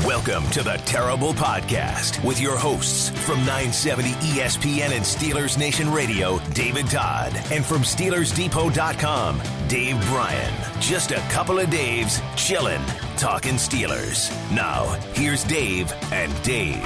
Welcome to the Terrible Podcast with your hosts from 970 ESPN and Steelers Nation Radio, David Todd, and from SteelersDepot.com, Dave Bryan. Just a couple of Daves chilling, talking Steelers. Now, here's Dave and Dave.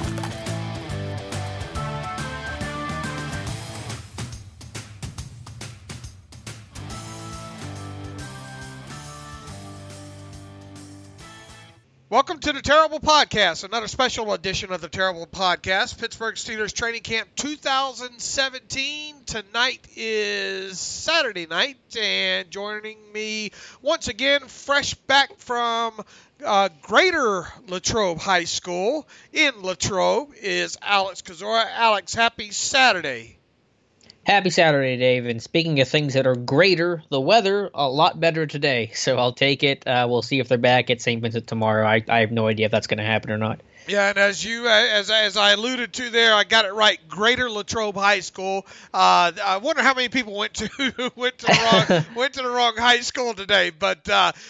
Welcome to the Terrible Podcast, another special edition of the Terrible Podcast. Pittsburgh Steelers Training Camp 2017. Tonight is Saturday night, and joining me once again, fresh back from Greater Latrobe High School in Latrobe, is Alex Kozora. Alex, happy Saturday. Happy Saturday, Dave. And speaking of things that are greater, the weather, a lot better today. So I'll take it. We'll see if they're back at St. Vincent tomorrow. I have no idea if that's going to happen or not. Yeah, and as I alluded to there, I got it right. Greater Latrobe High School. I wonder how many people went to the wrong high school today. But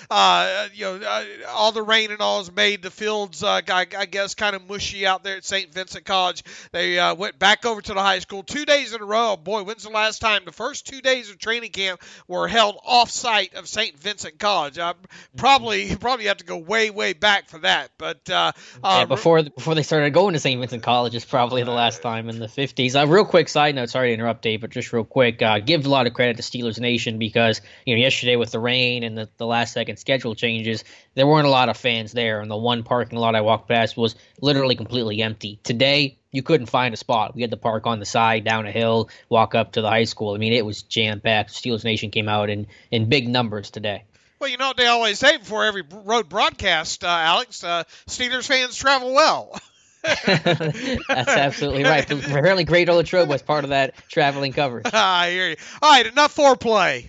all the rain and all has made the fields, I guess, kind of mushy out there at St. Vincent College. They went back over to the high school 2 days in a row. Boy, when's the last time? The first 2 days of training camp were held off-site of St. Vincent College. Probably have to go way back for that. But Before they started going to St. Vincent College is probably the last time in the 50s. Real quick side note, sorry to interrupt, Dave, but just real quick, give a lot of credit to Steelers Nation because yesterday with the rain and the last-second schedule changes, there weren't a lot of fans there, and the one parking lot I walked past was literally completely empty. Today, you couldn't find a spot. We had to park on the side, down a hill, walk up to the high school. I mean, it was jam-packed. Steelers Nation came out in big numbers today. Well, you know what they always say before every road broadcast, Alex, Steelers fans travel well. That's absolutely right. Apparently, Greater Latrobe was part of that traveling coverage. I hear you. All right, enough foreplay.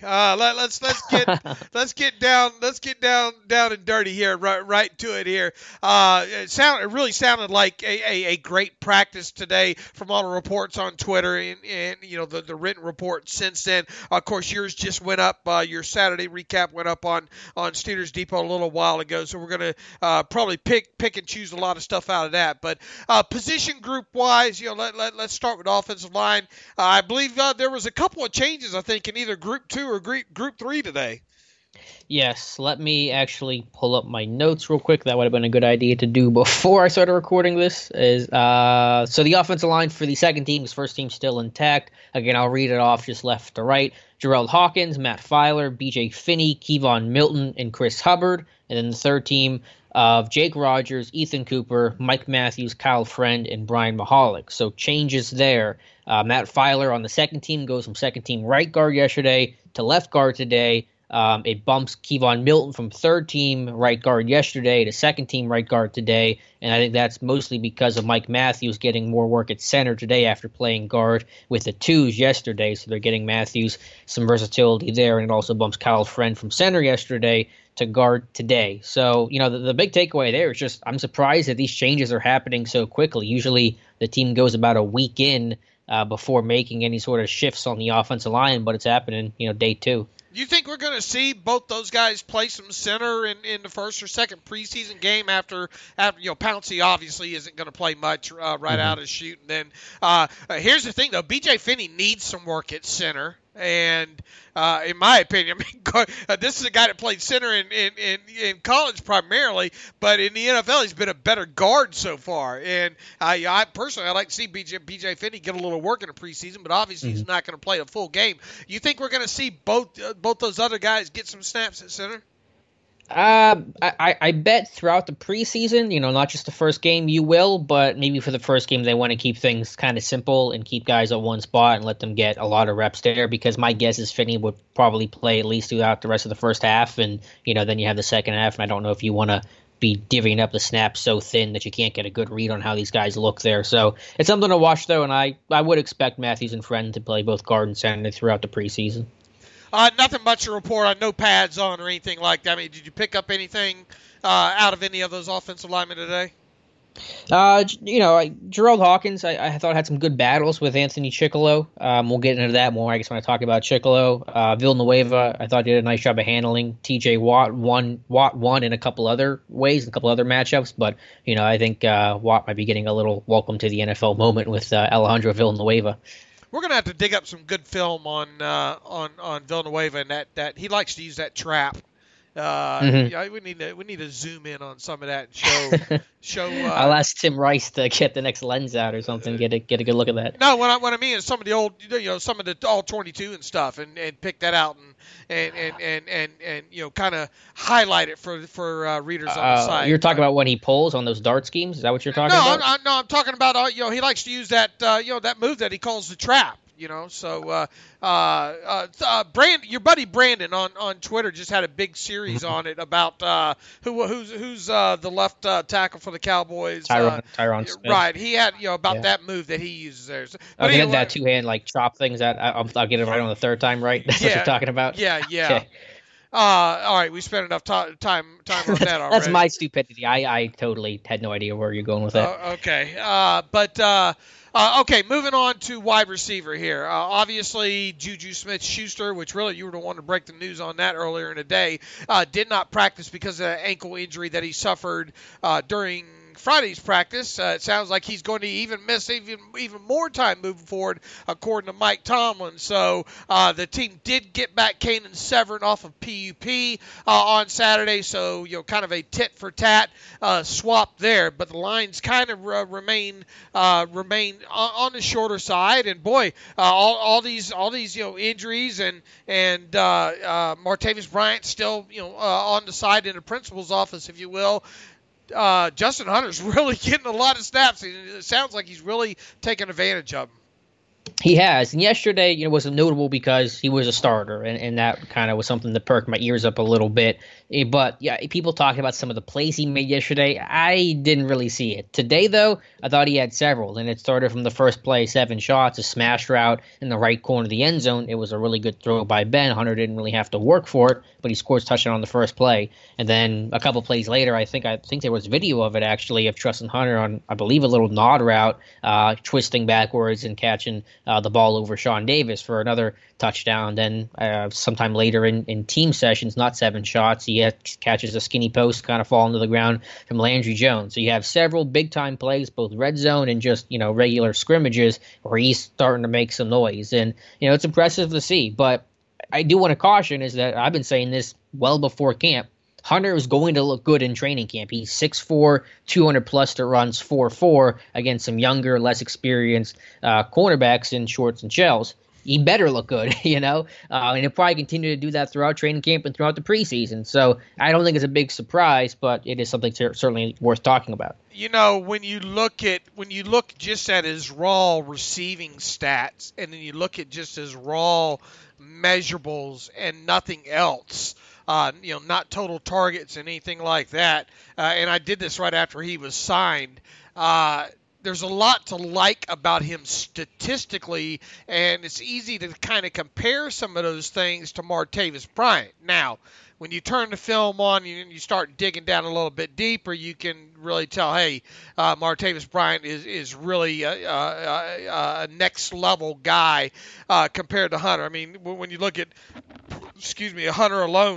Let's get down and dirty here. Right to it here. It really sounded like a great practice today from all the reports on Twitter and the written report since then. Of course, yours just went up. Your Saturday recap went up on Steelers Depot a little while ago. So we're gonna probably pick and choose a lot of stuff out of that, but. Position group wise, let's start with offensive line. I believe there was a couple of changes, I think, in either group 2 or group 3 today. Yes, let me actually pull up my notes real quick. That would have been a good idea to do before I started recording this. So the offensive line for the second team, his first team still intact. Again, I'll read it off just left to right. Gerald Hawkins, Matt Filer, B.J. Finney, Kevon Milton, and Chris Hubbard. And then the third team of Jake Rogers, Ethan Cooper, Mike Matthews, Kyle Friend, and Brian Mahalik. So changes there. Matt Filer on the second team goes from second team right guard yesterday to left guard today. It bumps Kevon Milton from third team right guard yesterday to second team right guard today. And I think that's mostly because of Mike Matthews getting more work at center today after playing guard with the twos yesterday. So they're getting Matthews some versatility there. And it also bumps Kyle Friend from center yesterday to guard today. So, the big takeaway there is just I'm surprised that these changes are happening so quickly. Usually the team goes about a week in before making any sort of shifts on the offensive line, but it's happening, day 2. Do you think we're going to see both those guys play some center in the first or second preseason game after Pouncey obviously isn't going to play much right out of the chute? And then here's the thing, though. B.J. Finney needs some work at center. And in my opinion, this is a guy that played center in college primarily, but in the NFL he's been a better guard so far. And I personally, I'd like to see B.J. Finney get a little work in the preseason, but obviously he's not going to play a full game. You think we're going to see both those other guys get some snaps at center? I bet throughout the preseason, not just the first game you will, but maybe for the first game they want to keep things kind of simple and keep guys at one spot and let them get a lot of reps there, because my guess is Finney would probably play at least throughout the rest of the first half, and then you have the second half, and I don't know if you want to be divvying up the snaps so thin that you can't get a good read on how these guys look there. So it's something to watch, though, and I would expect Matthews and Friend to play both guard and center throughout the preseason. Nothing much to report on, no pads on or anything like that. I mean, did you pick up anything out of any of those offensive linemen today? Gerald Hawkins, I thought had some good battles with Anthony Chickillo. We'll get into that more, I guess, when I talk about Chickillo. Villanueva, I thought did a nice job of handling. TJ Watt won in a couple other ways, in a couple other matchups, but I think Watt might be getting a little welcome to the NFL moment with Alejandro Villanueva. We're gonna have to dig up some good film on Villanueva, and that he likes to use that trap. Yeah, we need to zoom in on some of that and show. I'll ask Tim Rice to get the next lens out or something. Get a good look at that. No, what I mean is some of the old, some of the all 22 and stuff, and pick that out and kind of highlight it for readers on the site. You're talking about when he pulls on those dart schemes. Is that what you're talking about? No, I'm talking about he likes to use that that move that he calls the trap. So your buddy Brandon on Twitter just had a big series on it about who's the left tackle for the Cowboys. Tyron Smith. Right, he had about that move that he uses there. But he had that two-hand chop things that I'll get it right on the third time, right? That's what you're talking about. Yeah. Okay. All right, we spent enough time on that already. That's my stupidity. I totally had no idea where you're going with that. Okay, okay, moving on to wide receiver here. Obviously, Juju Smith-Schuster, which really you were the one to break the news on that earlier in the day, did not practice because of the ankle injury that he suffered during Friday's practice. It sounds like he's going to even miss even more time moving forward, according to Mike Tomlin. So the team did get back Kanan Severin off of PUP on Saturday. So kind of a tit for tat swap there. But the lines kind of remain on the shorter side. And boy, all these injuries and Martavis Bryant still on the side in the principal's office, if you will. Justin Hunter's really getting a lot of snaps. It sounds like he's really taking advantage of them. He has, and yesterday, was notable because he was a starter, and that kind of was something that perked my ears up a little bit. But yeah, people talking about some of the plays he made yesterday, I didn't really see it. Today, though, I thought he had several, and it started from the first play, 7 shots, a smash route in the right corner of the end zone. It was a really good throw by Ben. Hunter didn't really have to work for it, but he scores touchdown on the first play. And then a couple plays later, I think there was video of it actually of Justin Hunter on, I believe, a little nod route, twisting backwards and catching the ball over Sean Davis for another touchdown. Then sometime later in team sessions, not 7 shots, he catches a skinny post kind of falling to the ground from Landry Jones. So you have several big-time plays, both red zone and just, regular scrimmages where he's starting to make some noise. And, it's impressive to see. But I do want to caution is that I've been saying this well before camp. Hunter is going to look good in training camp. He's 6'4", 200-plus to runs 4.4 against some younger, less experienced cornerbacks in shorts and shells. He better look good, and he'll probably continue to do that throughout training camp and throughout the preseason. So I don't think it's a big surprise, but it is something certainly worth talking about. When you look just at his raw receiving stats, and then you look at just his raw measurables and nothing else. Not total targets and anything like that. And I did this right after he was signed. There's a lot to like about him statistically, and it's easy to kind of compare some of those things to Martavis Bryant. Now, when you turn the film on and you start digging down a little bit deeper, you can really tell, hey, Martavis Bryant is really a next-level guy compared to Hunter. I mean, when you look at, Hunter alone,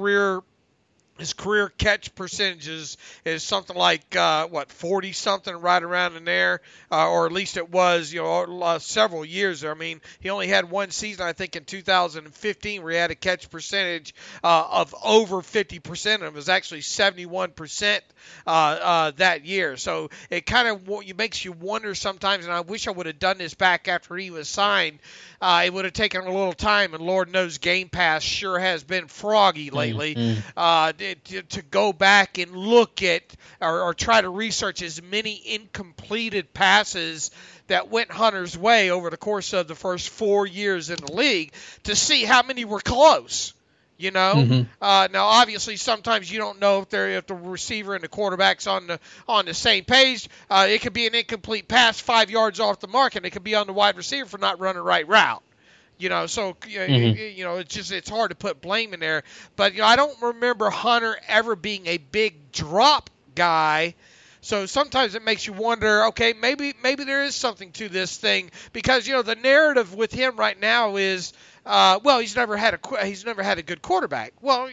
his career catch percentages is something like 40-something, right around in there, or at least it was several years there. I mean, he only had one season, I think, in 2015 where he had a catch percentage of over 50%. It was actually 71% that year. So it kind of makes you wonder sometimes, and I wish I would have done this back after he was signed. It would have taken a little time, and Lord knows Game Pass sure has been froggy lately. To go back and look at or try to research as many incompleted passes that went Hunter's way over the course of the first 4 years in the league to see how many were close. Now obviously sometimes you don't know if the receiver and the quarterback's on the same page. It could be an incomplete pass 5 yards off the mark, and it could be on the wide receiver for not running the right route. It's hard to put blame in there. But I don't remember Hunter ever being a big drop guy So sometimes it makes you wonder, okay, maybe there is something to this thing, because the narrative with him right now is, well, he's never had a good quarterback. Well,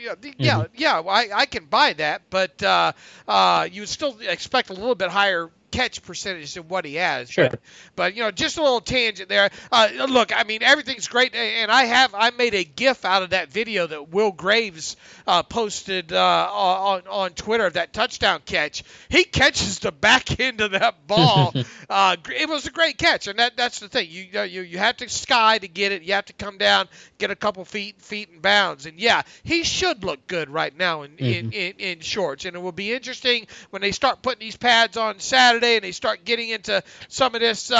I can buy that, but you would still expect a little bit higher catch percentage than what he has. Sure. But just a little tangent there. Look, I mean, everything's great, and I made a GIF out of that video that Will Graves posted on Twitter of that touchdown catch. He catches the back end of that ball. It was a great catch, and that's the thing. You have to sky to get it. You have to come down, get a couple feet in bounds, and he should look good right now in shorts. And it will be interesting when they start putting these pads on Saturday and they start getting into some of this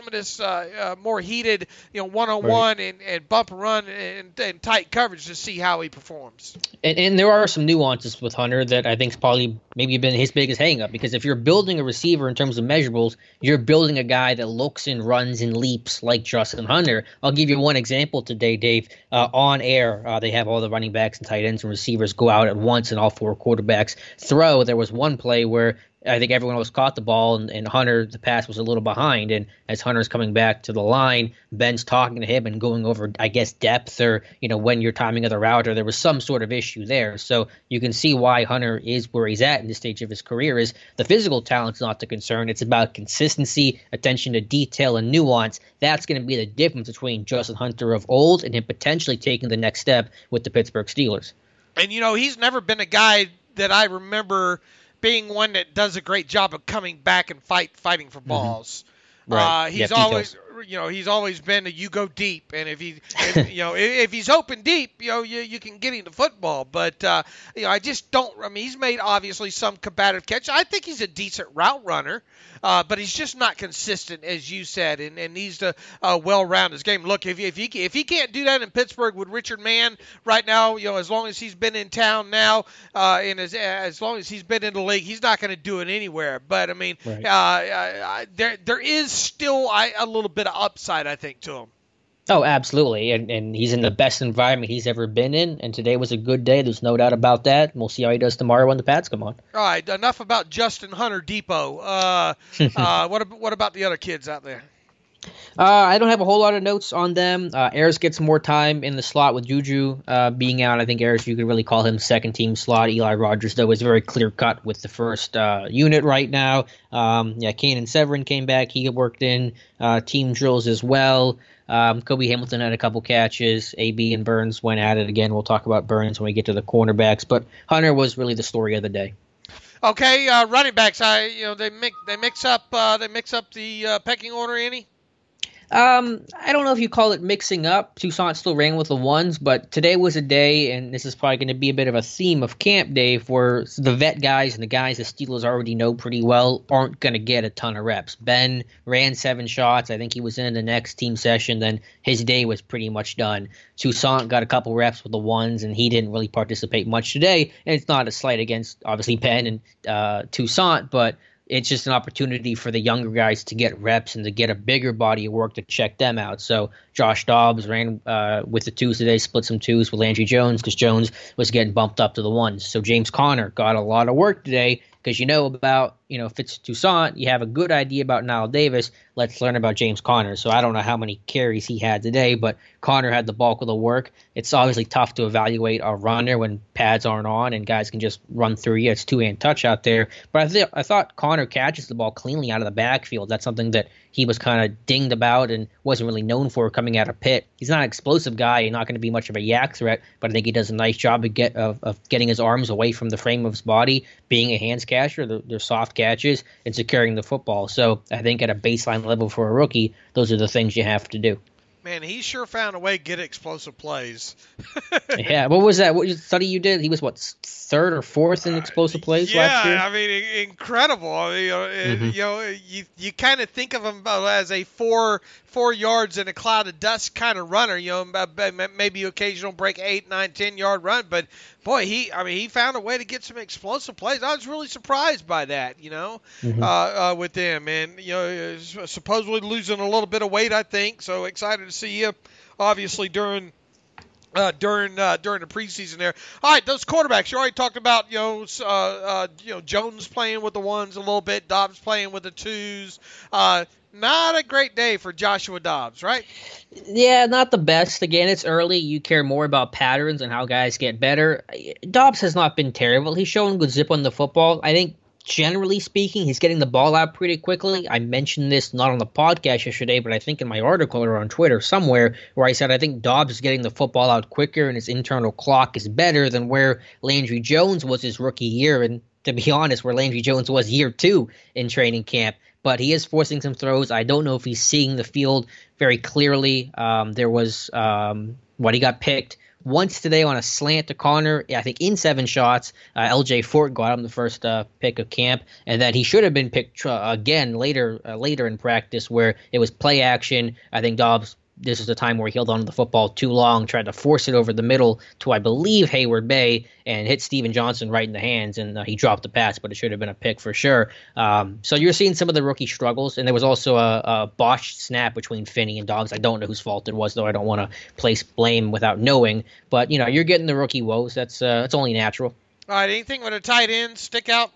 more heated, one-on-one and bump and run and tight coverage to see how he performs. And there are some nuances with Hunter that I think probably maybe been his biggest hang-up, because if you're building a receiver in terms of measurables, you're building a guy that looks and runs and leaps like Justin Hunter. I'll give you one example today, Dave. On air, they have all the running backs and tight ends and receivers go out at once and all four quarterbacks throw. There was one play where I think everyone else caught the ball, and Hunter, the pass was a little behind. And as Hunter's coming back to the line, Ben's talking to him and going over, I guess, depth or, when you're timing of the route, or there was some sort of issue there. So you can see why Hunter is where he's at in this stage of his career. Is the physical talent's not the concern. It's about consistency, attention to detail, and nuance. That's going to be the difference between Justin Hunter of old and him potentially taking the next step with the Pittsburgh Steelers. And, he's never been a guy that I remember being one that does a great job of coming back and fighting for balls. Right. He's always been a you go deep, and if if he's open deep, you can get him the football. But I just don't. I mean, he's made obviously some combative catch. I think he's a decent route runner, but he's just not consistent, as you said, and needs to well-round his game. Look, if he can't do that in Pittsburgh with Richard Mann right now, as long as he's been in town now, and as long as he's been in the league, he's not going to do it anywhere. But I mean, right. There is still a little bit of upside, I think, to him. Oh, absolutely. And he's in the best environment he's ever been in. And today was a good day. There's no doubt about that. And we'll see how he does tomorrow when the Pats come on. All right. Enough about Justin Hunter Depot. What about the other kids out there? I don't have a whole lot of notes on them. Ayers gets more time in the slot with Juju being out. I think Ayers, you could really call him second-team slot. Eli Rogers, though, is very clear-cut with the first unit right now. Kanan Severin came back. He worked in team drills as well. Kobe Hamilton had a couple catches. AB and Burns went at it again. We'll talk about Burns when we get to the cornerbacks. But Hunter was really the story of the day. Okay, running backs. They mix up the pecking order, Annie. I don't know if you call it mixing up. Toussaint still ran with the ones, but today was a day, and this is probably going to be a bit of a theme of camp, Dave, where the vet guys and the guys the Steelers already know pretty well aren't going to get a ton of reps. Ben ran 7 shots. I think he was in the next team session. Then his day was pretty much done. Toussaint got a couple reps with the ones, and he didn't really participate much today. And it's not a slight against, obviously, Ben and Toussaint, but it's just an opportunity for the younger guys to get reps and to get a bigger body of work to check them out. So Josh Dobbs ran with the 2s today, split some 2s with Landry Jones because Jones was getting bumped up to the 1s. So James Conner got a lot of work today because about, if it's Toussaint, you have a good idea about Nile Davis. Let's learn about James Conner. So I don't know how many carries he had today, but Conner had the bulk of the work. It's obviously tough to evaluate a runner when pads aren't on and guys can just run through you. It's two-hand touch out there. But I thought Conner catches the ball cleanly out of the backfield. That's something that he was kind of dinged about and wasn't really known for coming out of Pitt. He's not an explosive guy. He's not going to be much of a yak threat, but I think he does a nice job of getting his arms away from the frame of his body, being a hands catcher. They're soft catches, and securing the football. So I think at a baseline level for a rookie, those are the things you have to do. Man, he sure found a way to get explosive plays. Yeah, what was that? What study you did? He was, third or fourth in explosive plays last year? Yeah, I mean, incredible. I mean, you kind of think of him as a 4 yards in a cloud of dust kind of runner. Maybe occasional break 8, 9, 10-yard run, but boy, he found a way to get some explosive plays. I was really surprised by that, with him, and supposedly losing a little bit of weight, I think. So excited to see you, obviously during during the preseason there. All right, those quarterbacks you already talked about. Jones playing with the ones a little bit, Dobbs playing with the twos. Not a great day for Joshua Dobbs, right? Yeah, not the best. Again, it's early. You care more about patterns and how guys get better. Dobbs has not been terrible. He's shown good zip on the football. I think, generally speaking, he's getting the ball out pretty quickly. I mentioned this not on the podcast yesterday, but I think in my article or on Twitter somewhere where I said I think Dobbs is getting the football out quicker and his internal clock is better than where Landry Jones was his rookie year, and to be honest, where Landry Jones was year 2 in training camp. But he is forcing some throws. I don't know if he's seeing the field very clearly. There was he got picked once today on a slant to Connor, I think in 7 shots. LJ Fort got him the first pick of camp, and then he should have been picked again later in practice where it was play action. I think Dobbs, this is the time where he held on to the football too long, tried to force it over the middle to, I believe, Hayward Bay, and hit Steven Johnson right in the hands, and he dropped the pass, but it should have been a pick for sure. So you're seeing some of the rookie struggles, and there was also a botched snap between Finney and Dobbs. I don't know whose fault it was, though. I don't want to place blame without knowing, but you're getting the rookie woes. That's only natural. All right, anything with a tight end stick out?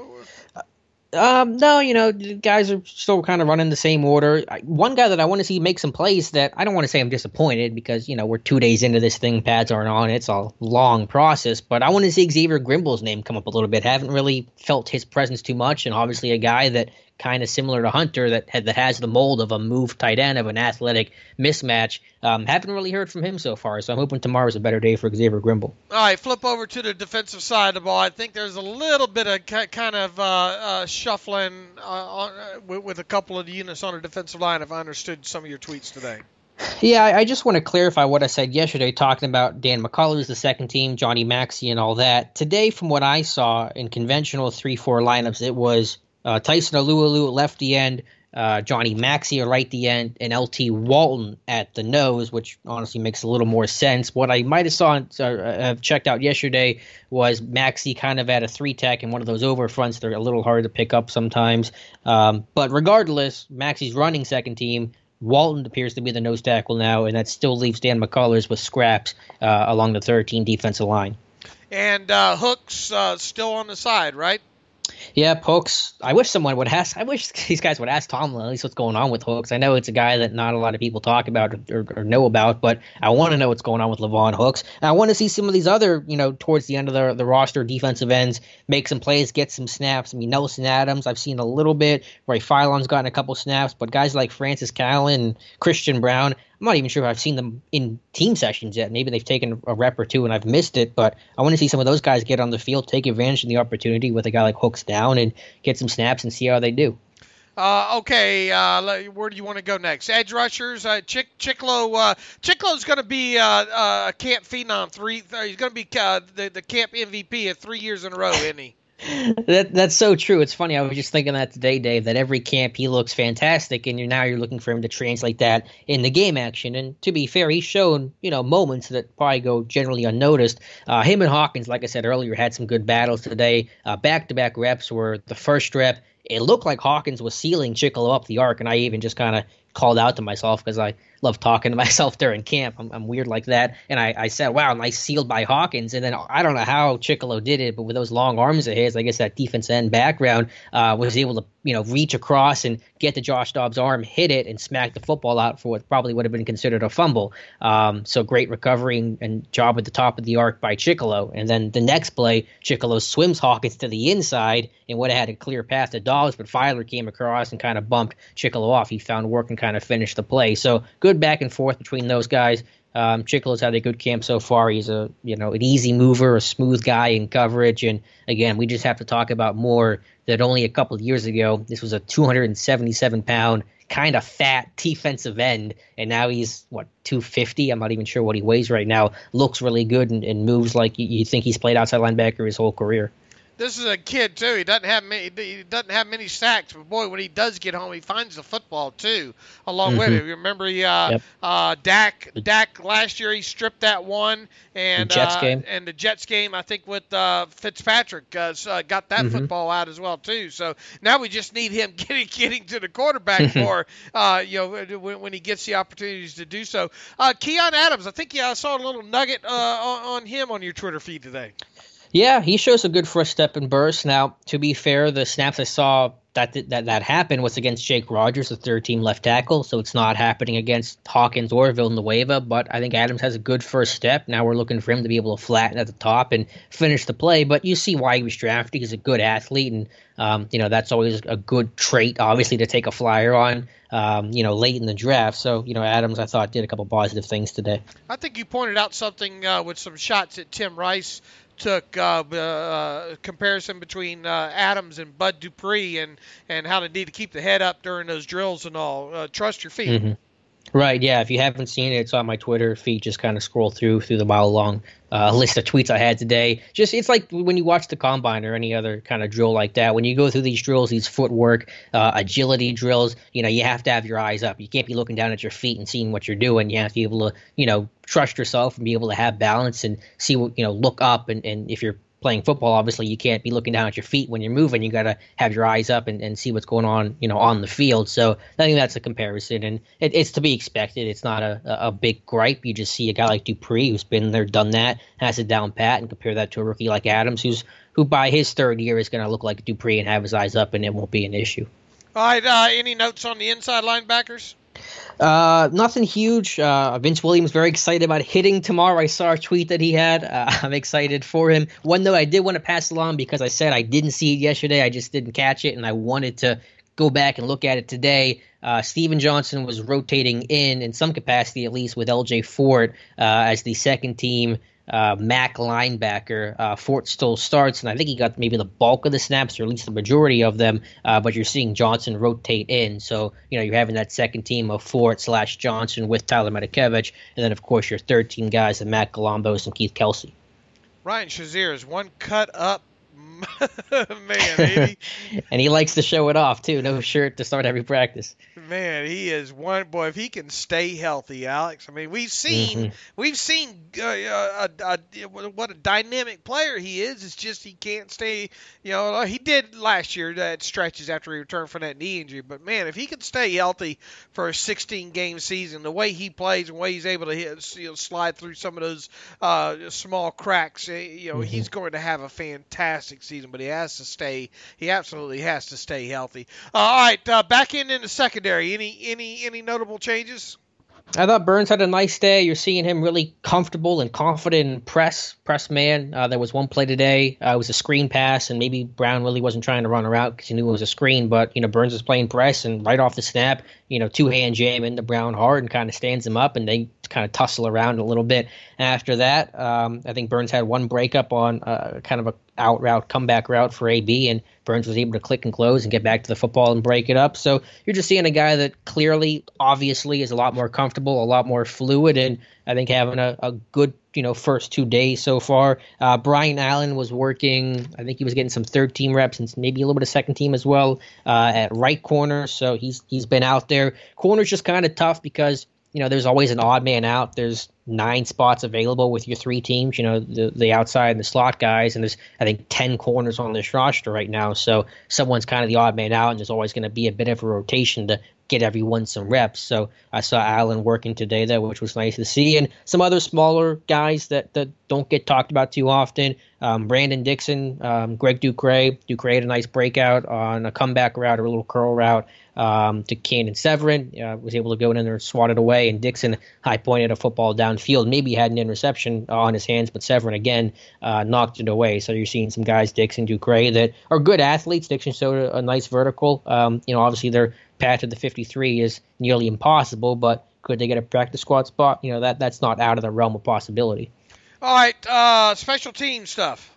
No, the guys are still kind of running the same order. One guy that I want to see make some plays that I don't want to say I'm disappointed because, we're 2 days into this thing. Pads aren't on. It's a long process. But I want to see Xavier Grimble's name come up a little bit. Haven't really felt his presence too much. And obviously a guy that kind of similar to Hunter that has the mold of a move tight end, of an athletic mismatch. Haven't really heard from him so far, so I'm hoping tomorrow's a better day for Xavier Grimble. All right, flip over to the defensive side of the ball. I think there's a little bit of kind of shuffling with a couple of the units on the defensive line, if I understood some of your tweets today. Yeah, I just want to clarify what I said yesterday, talking about Dan McCullers, the second team, Johnny Maxey, and all that. Today, from what I saw in conventional 3-4 lineups, it was Tyson Alualu at lefty end, Johnny Maxey at right the end, and LT Walton at the nose, which honestly makes a little more sense. What I might have checked out yesterday was Maxey kind of at a 3-tech and one of those over fronts. They're a little hard to pick up sometimes. But regardless, Maxey's running second team. Walton appears to be the nose tackle now, and that still leaves Dan McCullers with scraps along the 13 defensive line. And Hooks still on the side, right? Yeah, Hooks. I wish these guys would ask Tomlin at least what's going on with Hooks. I know it's a guy that not a lot of people talk about or know about, but I want to know what's going on with Levon Hooks. And I want to see some of these other, towards the end of the roster defensive ends make some plays, get some snaps. I mean, Nelson Adams, I've seen a little bit. Ray Philon's gotten a couple snaps, but guys like Francis Callan and Christian Brown, I'm not even sure if I've seen them in team sessions yet. Maybe they've taken a rep or two and I've missed it, but I want to see some of those guys get on the field, take advantage of the opportunity with a guy like Hooks down and get some snaps and see how they do. Okay, where do you want to go next? Edge rushers, Chiclo's going to be a camp phenom. He's going to be the camp MVP of 3 years in a row, isn't he? That's so true. It's funny. I was just thinking that today, Dave, that every camp he looks fantastic, and you're looking for him to translate that in the game action. And to be fair, he's shown, moments that probably go generally unnoticed. Him and Hawkins, like I said earlier, had some good battles today. Back-to-back reps were the first rep. It looked like Hawkins was sealing Chicolo up the arc, and I even just kind of called out to myself because I love talking to myself during camp. I'm weird like that. And I said, wow, nice sealed by Hawkins. And then I don't know how Chicolo did it, but with those long arms of his, I guess that defense end background, was able to, reach across and get to Josh Dobbs' arm, hit it, and smack the football out for what probably would have been considered a fumble. So great recovery and job at the top of the arc by Chicolo. And then the next play, Chicolo swims Hawkins to the inside and would have had a clear path to Dobbs, but Filer came across and kind of bumped Chicolo off. He found work and kind of finished the play. So good back and forth between those guys. Chicolo's had a good camp so far. He's an easy mover, a smooth guy in coverage. And again, we just have to talk about more that only a couple of years ago, this was a 277-pound, kind of fat defensive end. And now he's, 250? I'm not even sure what he weighs right now. Looks really good and moves like you think he's played outside linebacker his whole career. this is a kid too. He doesn't have many sacks, but boy, when he does get home, he finds the football too, along with it. Remember, Dak last year he stripped that one, and the Jets game, I think with Fitzpatrick got that football out as well too. So now we just need him getting to the quarterback more, when he gets the opportunities to do so. Keon Adams, I think I saw a little nugget on him on your Twitter feed today. Yeah, he shows a good first step and burst. Now, to be fair, the snaps I saw that happened was against Jake Rogers, the third-team left tackle, so it's not happening against Hawkins or Villanueva, but I think Adams has a good first step. Now we're looking for him to be able to flatten at the top and finish the play, but you see why he was drafted. He's a good athlete, and that's always a good trait, obviously, to take a flyer on, late in the draft. So, Adams, I thought, did a couple positive things today. I think you pointed out something with some shots at Tim Rice. Took comparison between Adams and Bud Dupree and how they need to keep the head up during those drills and all. Trust your feet. Mm-hmm. Right, yeah. If you haven't seen it, it's on my Twitter feed. Just kind of scroll through the mile-long list of tweets I had today. It's like when you watch the Combine or any other kind of drill like that. When you go through these drills, these footwork, agility drills, you have to have your eyes up. You can't be looking down at your feet and seeing what you're doing. You have to be able to, trust yourself and be able to have balance and see what, look up. And if you're playing football, obviously you can't be looking down at your feet when you're moving. You got to have your eyes up and see what's going on, on the field. So I think that's a comparison, and it's to be expected. It's not a big gripe. You just see a guy like Dupree who's been there, done that, has it down pat, and compare that to a rookie like Adams who by his third year is going to look like Dupree and have his eyes up, and it won't be an issue. All right, any notes on the inside linebackers? Nothing huge. Vince Williams very excited about hitting tomorrow. I saw a tweet that he had. I'm excited for him. One note I did want to pass along because I said I didn't see it yesterday. I just didn't catch it, and I wanted to go back and look at it today. Steven Johnson was rotating in some capacity, at least, with L.J. Fort as the second team MAC linebacker. Fort still starts, and I think he got maybe the bulk of the snaps, or at least the majority of them, but you're seeing Johnson rotate in. So, you're having that second team of Fort/Johnson with Tyler Matakevich, and then, of course, your third team guys, and Matt Columbus and Keith Kelsey. Ryan Shazier is one cut up man, baby. And he likes to show it off, too. No shirt to start every practice. Man, he is one boy. If he can stay healthy, Alex. I mean, we've seen what a dynamic player he is. It's just he can't stay. He did last year at stretches after he returned from that knee injury. But man, if he can stay healthy for a 16-game season, the way he plays and the way he's able to slide through some of those small cracks, he's going to have a fantastic season. But he has to stay. He absolutely has to stay healthy. All right, back in the secondary. Any notable changes? I thought Burns had a nice day. You're seeing him really comfortable and confident in press man. There was one play today. It was a screen pass, and maybe Brown really wasn't trying to run her out because he knew it was a screen. But, Burns was playing press, and right off the snap, two-hand jam into Brown hard and kind of stands him up, and they kind of tussle around a little bit. After that, I think Burns had one breakup on kind of a out route, comeback route for AB, and Burns was able to click and close and get back to the football and break it up. So you're just seeing a guy that clearly, obviously, is a lot more comfortable, a lot more fluid, and I think having a good, first 2 days so far. Brian Allen was working, I think he was getting some third team reps and maybe a little bit of second team as well at right corner. So he's been out there. Corner's just kind of tough because there's always an odd man out. There's 9 spots available with your 3 teams, the outside and the slot guys. And there's, I think, 10 corners on this roster right now. So someone's kind of the odd man out, and there's always going to be a bit of a rotation to get everyone some reps. So I saw Allen working today, though, which was nice to see. And some other smaller guys that don't get talked about too often. Brandon Dixon, Greg Ducray. Ducray had a nice breakout on a comeback route or a little curl route to Cannon Severin. Was able to go in there and swat it away. And Dixon high-pointed a football downfield. Maybe had an interception on his hands, but Severin, again, knocked it away. So you're seeing some guys, Dixon, Ducray, that are good athletes. Dixon showed a nice vertical. Obviously their path to the 53 is nearly impossible, but could they get a practice squad spot? That's not out of the realm of possibility. All right, special team stuff.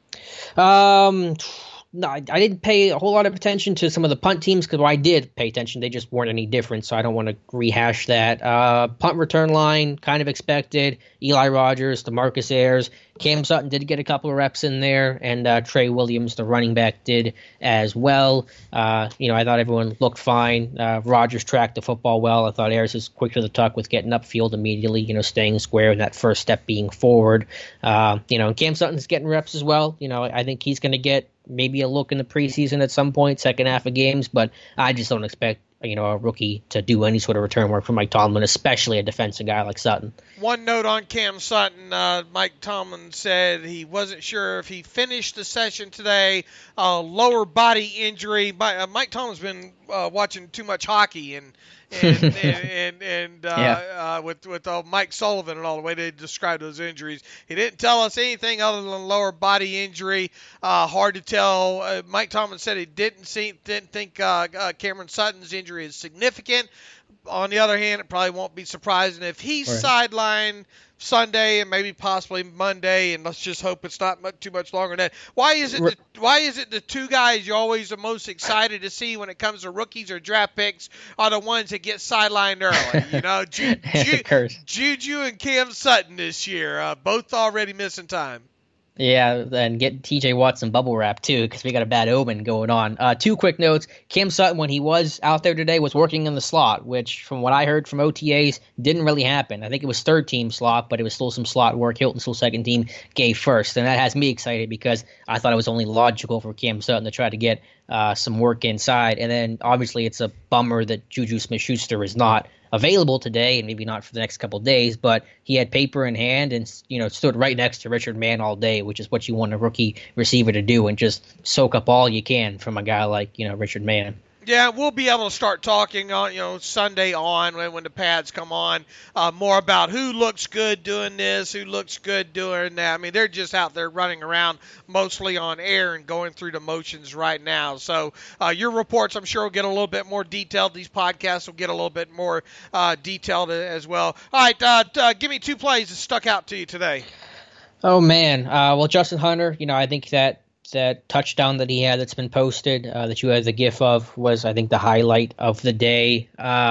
No, I didn't pay a whole lot of attention to some of the punt teams because I did pay attention. They just weren't any different, so I don't want to rehash that. Punt return line, kind of expected. Eli Rogers, DeMarcus Ayers, Cam Sutton did get a couple of reps in there, and Trey Williams, the running back, did as well. I thought everyone looked fine. Rodgers tracked the football well. I thought Ayers was quick to the tuck with getting upfield immediately, staying square and that first step being forward. And Cam Sutton's getting reps as well. I think he's going to get maybe a look in the preseason at some point, second half of games, but I just don't expect a rookie to do any sort of return work for Mike Tomlin, especially a defensive guy like Sutton. One note on Cam Sutton, Mike Tomlin said he wasn't sure if he finished the session today. Lower body injury. Mike Tomlin's been watching too much hockey and with Mike Sullivan and all the way they described those injuries. He didn't tell us anything other than lower body injury. Hard to tell. Mike Tomlin said he didn't think Cameron Sutton's injury is significant. On the other hand, it probably won't be surprising if he's sidelined Sunday and maybe possibly Monday, and let's just hope it's not too much longer than that. Why is it the two guys you're always the most excited to see when it comes to rookies or draft picks are the ones that get sidelined early? Juju and Cam Sutton this year, both already missing time. Yeah, and get TJ Watt some bubble wrap, too, because we got a bad omen going on. Two quick notes. Cam Sutton, when he was out there today, was working in the slot, which, from what I heard from OTAs, didn't really happen. I think it was third-team slot, but it was still some slot work. Hilton still second-team, gave first. And that has me excited because I thought it was only logical for Cam Sutton to try to get some work inside. And then, obviously, it's a bummer that Juju Smith-Schuster is not available today, and maybe not for the next couple of days, but he had paper in hand and stood right next to Richard Mann all day, which is what you want a rookie receiver to do, and just soak up all you can from a guy like Richard Mann. Yeah, we'll be able to start talking on Sunday on when the pads come on more about who looks good doing this, who looks good doing that. I mean, they're just out there running around mostly on air and going through the motions right now. So your reports, I'm sure, will get a little bit more detailed. These podcasts will get a little bit more detailed as well. All right, give me two plays that stuck out to you today. Oh man, well, Justin Hunter, I think that touchdown that he had that's been posted that you had the gif of was, I think, the highlight of the day.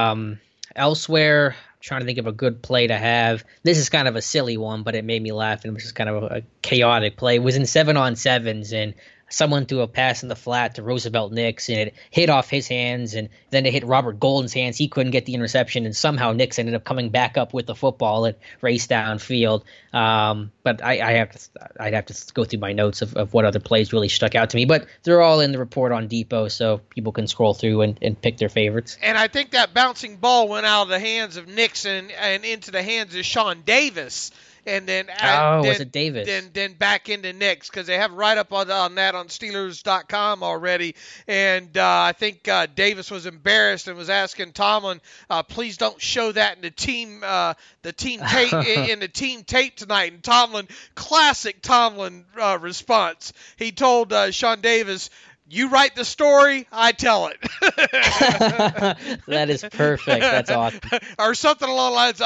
Elsewhere, I'm trying to think of a good play to have. This is kind of a silly one, but it made me laugh, and it was just kind of a chaotic play. It was in 7-on-7s, and someone threw a pass in the flat to Roosevelt Nix, and it hit off his hands, and then it hit Robert Golden's hands. He couldn't get the interception, and somehow Nix ended up coming back up with the football and raced downfield. But I'd have to go through my notes of what other plays really stuck out to me. But they're all in the report on Depot, so people can scroll through and pick their favorites. And I think that bouncing ball went out of the hands of Nix and into the hands of Sean Davis. And then was it Davis? Then back into Nix, because they have write up on that on Steelers.com already. And I think Davis was embarrassed and was asking Tomlin, please don't show that in the team tape in the team tape tonight. And Tomlin, classic Tomlin response. He told Sean Davis, "You write the story, I tell it." That is perfect. That's awesome. Or something along the lines.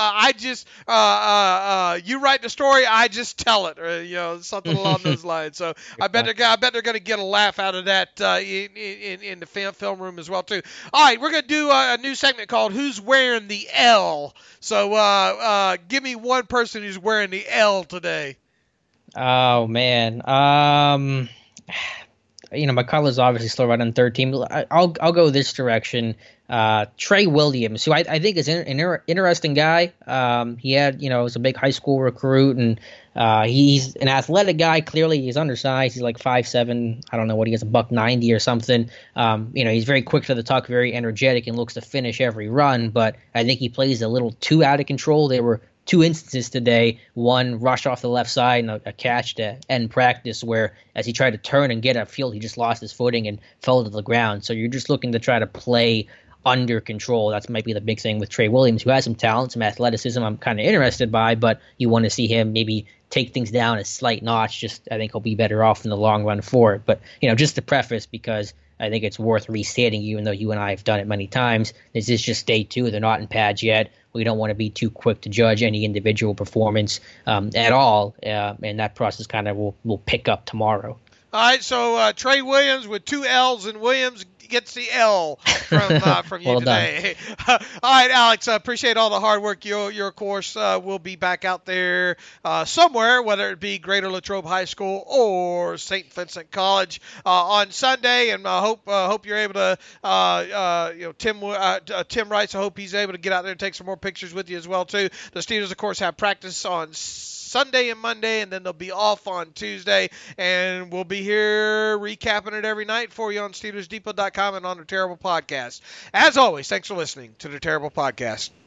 You write the story, I just tell it, or something along those lines. So I bet they're going to get a laugh out of that in the film room as well too. All right, we're going to do a new segment called "Who's Wearing the L?" So give me one person who's wearing the L today. Oh man. McCullough's obviously still right on third team. I'll go this direction. Trey Williams, who I think is an interesting guy. He had, was a big high school recruit, and he's an athletic guy. Clearly, he's undersized. He's like 5'7". I don't know what he is, $190 or something. He's very quick to the tuck, very energetic, and looks to finish every run. But I think he plays a little too out of control. There were two instances today, one rush off the left side and a catch to end practice where as he tried to turn and get upfield, he just lost his footing and fell to the ground. So you're just looking to try to play under control. That might be the big thing with Trey Williams, who has some talent, some athleticism I'm kind of interested by, but you want to see him maybe take things down a slight notch. I think he'll be better off in the long run for it. But, just to preface, because I think it's worth restating, even though you and I have done it many times, this is just day two. They're not in pads yet. We don't want to be too quick to judge any individual performance at all, and that process kind of will pick up tomorrow. All right, so Trey Williams with two L's in Williams. gets the L from you well today. All right, Alex, I appreciate all the hard work. Your course will be back out there somewhere, whether it be Greater Latrobe High School or St. Vincent College on Sunday, and I hope you're able to. Tim writes. I hope he's able to get out there and take some more pictures with you as well too. The Steelers, of course, have practice on Sunday and Monday, and then they'll be off on Tuesday, and we'll be here recapping it every night for you on SteelersDepot.com and on the Terrible Podcast. As always, thanks for listening to the Terrible Podcast.